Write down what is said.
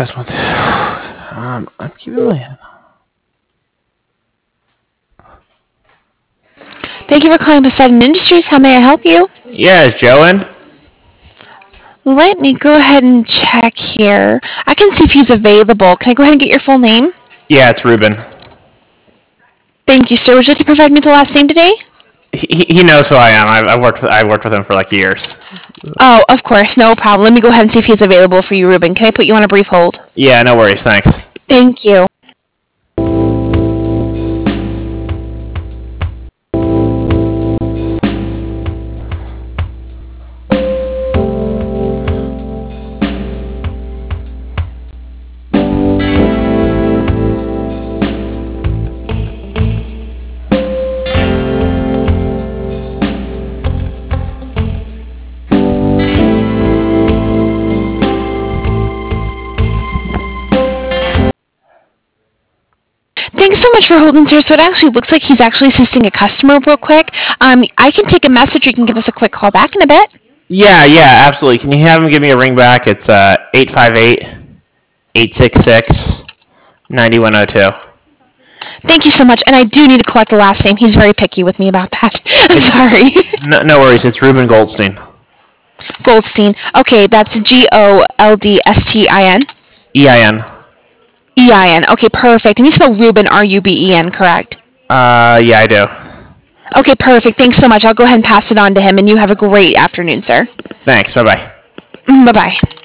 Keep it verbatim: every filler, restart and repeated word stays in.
Best month. Um, I'm keeping my. Thank you for calling Poseidon Industries. How may I help you? Yeah, is Joe in? Let me go ahead and check here. I can see if he's available. Can I go ahead and get your full name? Yeah, it's Ruben. Thank you, sir. Would you like to provide me with the last name today? He, he knows who I am. I've, I've worked with, I've worked with him for like years. Oh, of course. No problem. Let me go ahead and see if he's available for you, Ruben. Can I put you on a brief hold? Yeah, no worries. Thanks. Thank you. Thanks so much for holding, sir. So it actually looks like he's actually assisting a customer real quick. Um, I can take a message. You can give us a quick call back in a bit. Yeah, yeah, absolutely. Can you have him give me a ring back? It's uh eight five eight, eight six six, nine one zero two. Thank you so much. And I do need to collect the last name. He's very picky with me about that. I'm sorry. No, no worries. It's Ruben Goldstein. Goldstein. Okay, that's G O L D S T I N. E I N. E I N. Okay, perfect. And you spell Ruben, R U B E N, correct? Uh, yeah, I do. Okay, perfect. Thanks so much. I'll go ahead and pass it on to him, and you have a great afternoon, sir. Thanks. Bye bye. Bye-bye.